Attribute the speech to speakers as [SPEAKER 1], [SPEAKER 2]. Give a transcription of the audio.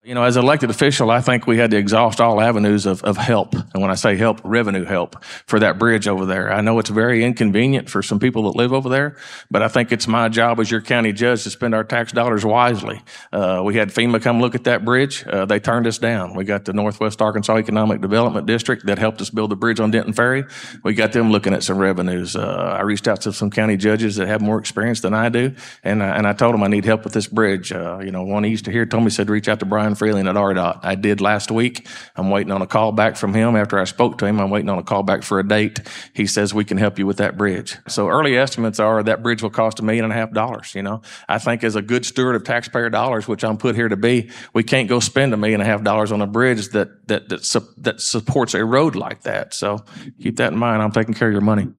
[SPEAKER 1] You know, as an elected official, I think we had to exhaust all avenues of help. And when I say help, revenue help for that bridge over there. I know it's very inconvenient for some people that live over there, but I think it's my job as your county judge to spend our tax dollars wisely. We had FEMA come look at that bridge. They turned us down. We got the Northwest Arkansas Economic Development District that helped us build the bridge on Denton Ferry. We got them looking at some revenues. I reached out to some county judges that have more experience than I do, and I told them I need help with this bridge. One east of here told me, said, reach out to Brian Freeling at RDOT. I did last week. I'm waiting on a call back from him. After I spoke to him, I'm waiting on a call back for a date. He says we can help you with that bridge. So early estimates are that bridge will cost $1.5 million. I think as a good steward of taxpayer dollars, which I'm put here to be, we can't go spend $1.5 million on a bridge that supports a road like that. So keep that in mind. I'm taking care of your money.